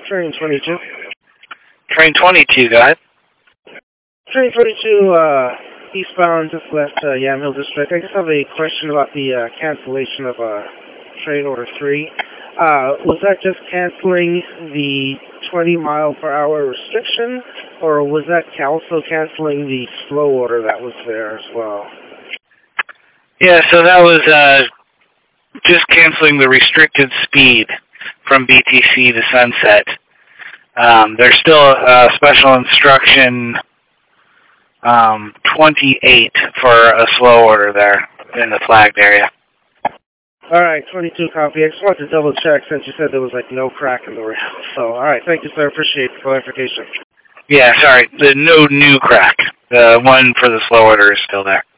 Train 22. Train 22, go ahead. Train 22, eastbound, just left Yamhill District. I just have a question about the cancellation of train order 3. Was that just canceling the 20-mile-per-hour restriction, or was that also canceling the slow order that was there as well? Yeah, so that was just canceling the restricted speed from BTC to Sunset. There's still special instruction 28 for a slow order there in the flagged area. All right, 22 copy. I just wanted to double check since you said there was like no crack in the rail. So, all right, thank you, sir. Appreciate the clarification. Yeah, sorry, the no new crack. The one for the slow order is still there.